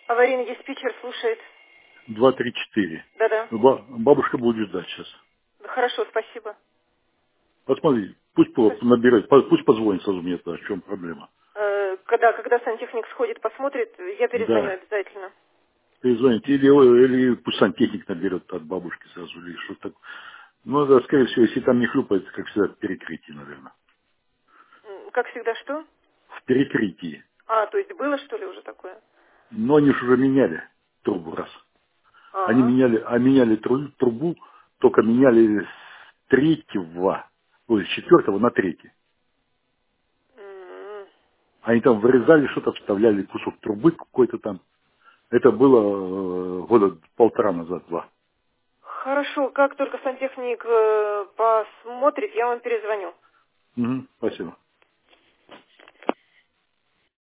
Аварийный диспетчер слушает. 234. Да-да. Бабушка будет ждать сейчас. Хорошо, спасибо. Посмотри, пусть набирает, пусть позвонит сразу мне, в чем проблема. Когда сантехник сходит, посмотрит, я перезвоню Да, обязательно. перезвонит. Или пусть сантехник наберет от бабушки сразу, или что-то такое. Ну, да, скорее всего, если там не хлюпает, как всегда, в перекрытии, наверное. Как всегда, что? В перекрытии. То есть было, что ли, уже такое? Но они же уже меняли трубу раз. Они Ага. меняли трубу, только меняли с третьего, ой, с четвертого на третий. М. Они там вырезали что-то, вставляли кусок трубы какой-то там. Это было года полтора назад, два. Хорошо, как только сантехник посмотрит, я вам перезвоню. Угу, спасибо.